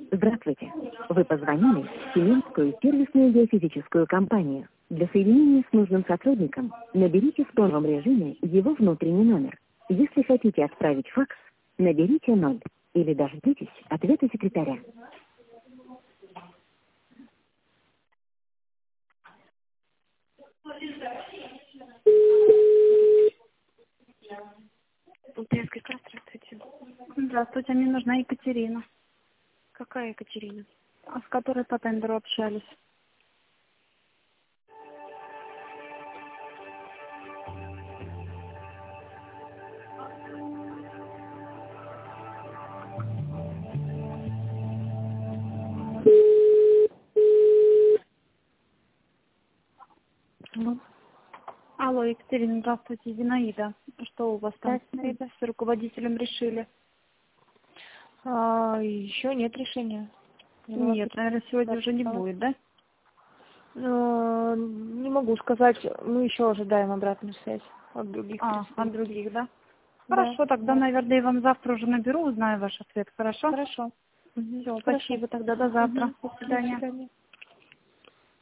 Здравствуйте. Вы позвонили в Тюменскую сервисную геофизическую компанию. Для соединения с нужным сотрудником наберите в тоновом режиме его внутренний номер. Если хотите отправить факс, наберите 0 или дождитесь ответа секретаря. Полтавская, здравствуйте. Здравствуйте, мне нужна Екатерина, Какая Екатерина? с которой по тендеру общались. Ну, Алло, Екатерина, здравствуйте, Зинаида. Что у вас там Зинаида. с руководителем решили? Еще нет решения. Нет, наверное, сегодня уже не будет, да? Не могу сказать, мы еще ожидаем обратную связь от других От других, да? Да, Хорошо, тогда, да. наверное, я вам завтра уже наберу, узнаю ваш ответ, хорошо? Хорошо. Все, Хорошо. спасибо, тогда до завтра. До До свидания. свидания.